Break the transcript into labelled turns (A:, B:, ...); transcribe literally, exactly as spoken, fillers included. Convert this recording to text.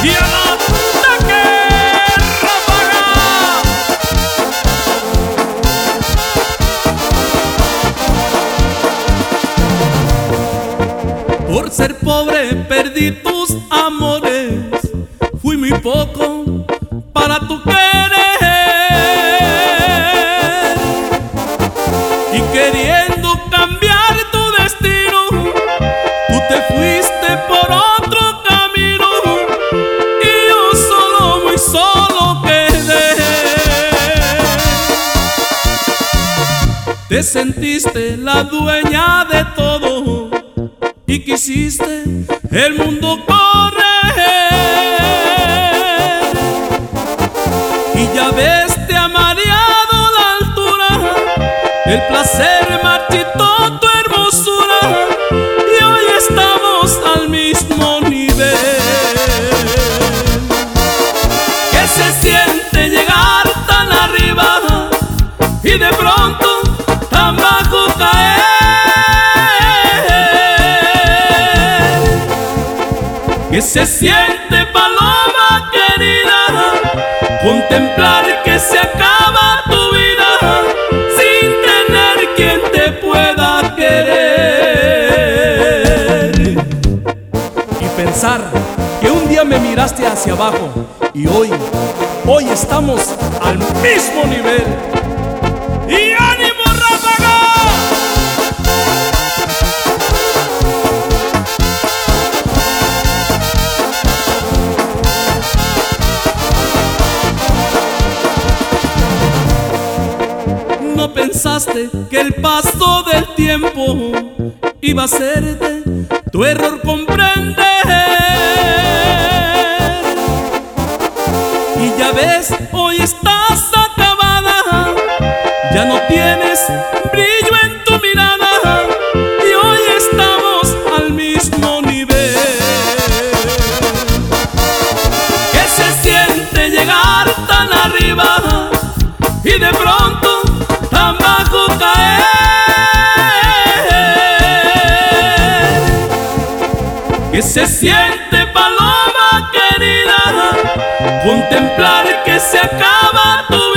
A: y al ataque, Ráfaga. Por ser pobre perdí tus amores, fui muy poco para tu querer, y queriendo cambiar tu destino, tú te fuiste por otro camino, y yo solo, muy solo quedé. Te sentiste la dueña de todo y quisiste el mundo correr, y ya ves, te ha mareado la altura, el placer marchitó tu hermosura, y hoy estamos al mismo nivel. ¿Qué se siente llegar tan arriba y de pronto tan bajo caer? ¿Qué se siente, paloma querida, contemplar que se acaba tu vida sin tener quien te pueda querer? Y pensar que un día me miraste hacia abajo y hoy, hoy estamos al mismo nivel. ¡Y ánimo, Ráfaga! No pensaste que el paso del tiempo iba a hacerte tu error comprender, y ya ves, hoy estás acabada, ya no tienes brillo en tu mirada, y hoy estamos al mismo nivel. ¿Qué se siente llegar tan arriba y de pronto tan bajo caer? ¿Qué se siente, paloma querida, contemplar que se acaba tu vida